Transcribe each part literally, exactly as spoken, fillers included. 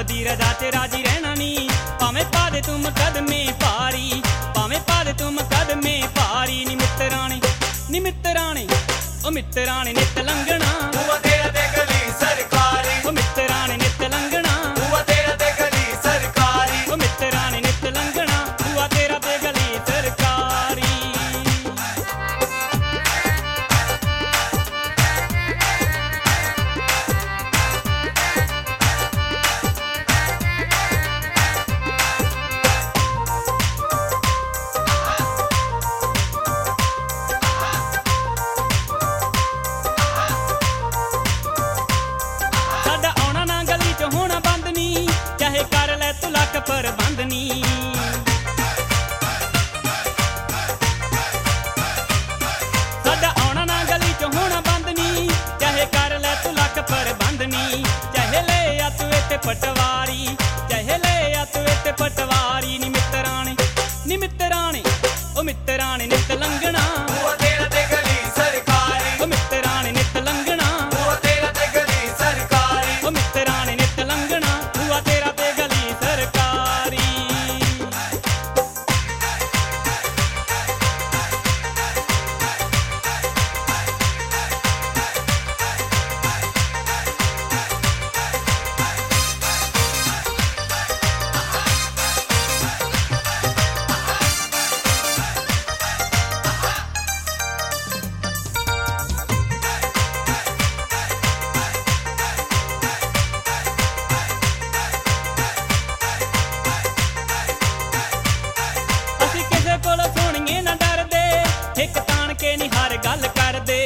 दी रजा च राजी रहना नी। भावें पा दे तुम कदमे पारी, भावें पा दे तुम कदमे पारी नी मित्तराने नी मित्तराने ओ मित्तराने नित लंघना हुआ तेरा ते गली सरकारी, ओ मित्तराने नित लंघना हुआ तेरा ते गली सरकारी, ओ मित्तराने नित लंघना हुआ तेरा ते गली सरकारी। साडा आउणा ना गली च होना बंद नी, चाहे कर लै तू लख प्रबंध नी। साडा आउणा ना गली च होना बंद नी, चाहे कर लै तू लख प्रबंध नी। चाहे ले आ तू इत्ते पटवारी, चाहे ले आ तू इत्ते पटवारी नी मित्तराने नी मित्तराने ओ मित्तराने नित लंघना हुआ तेरा ते गली सरकारी, ओ मित्तराने नित लंघना हुआ तेरा ते गली सरकारी, ओ मित्तराने नित लंघना हुआ तेरा ते गली सरकारी। ਅਸੀਂ ਕਿਸੇ ਕੋਲੋਂ ਸੁਣੀਏ ਨਾ ਡਰਦੇ, ਇੱਕ ਤਾਣ ਕੇ ਨਹੀਂ ਹਰ ਗੱਲ ਕਰਦੇ।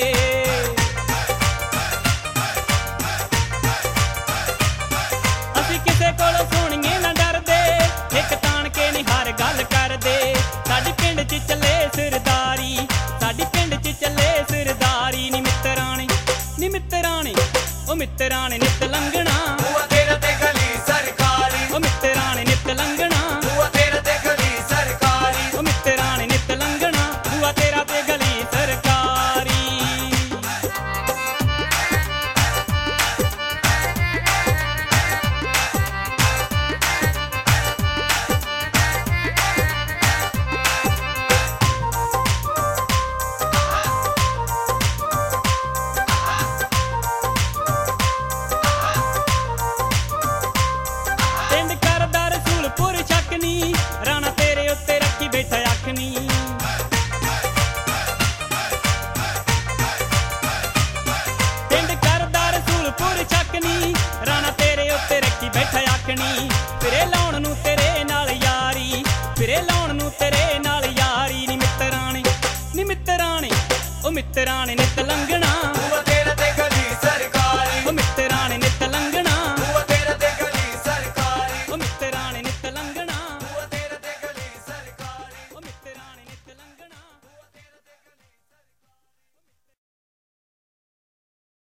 ਅਸੀਂ ਕਿਸੇ ਕੋਲੋਂ ਸੁਣੀਏ ਨਾ ਡਰਦੇ, ਇੱਕ ਤਾਣ ਕੇ ਨਹੀਂ ਹਰ ਗੱਲ ਕਰਦੇ। ਸਾਡੀ ਪਿੰਡ 'ਚ ਚੱਲੇ ਸਰਦਾਰੀ, ਸਾਡੀ ਪਿੰਡ 'ਚ ਚੱਲੇ ਸਰਦਾਰੀ ਨੀ ਮਿੱਤਰਾਣੇ ਨੀ ਮਿੱਤਰਾਣੇ ਉਹ ਮਿੱਤਰਾਣੇ ਨਿਤ ਲੰਘਣਾ हुआ तेरा ते गली सरकारी, ਉਹ ਮਿੱਤਰਾਣੇ ਨਿਤ ਲੰਘਣਾ हुआ तेरा ते गली सरकारी, ਉਹ ਮਿੱਤਰਾਣੇ ਨਿਤ ਲੰਘਣਾ ਹੁਆ ਤੇਰਾ ਤੇ ਗਲੀ ਸਰਕਾਰੀ। ਪਿੰਡ ਕਰਦਾ ਰਸੂਲਪੁਰ ਛੱਕ ਨੀ, ਰਾਣਾ ਤੇਰੇ ਉੱਤੇ ਰੱਖੀ ਬੈਠਾ ਅੱਖ ਨੀ। ਪਿੰਡ ਕਰਦਾ ਰਸੂਲਪੁਰ ਛੱਕ ਨੀ, ਰਾਣਾ ਤੇਰੇ ਉੱਤੇ ਰੱਖੀ ਬੈਠਾ ਅੱਖ ਨੀ।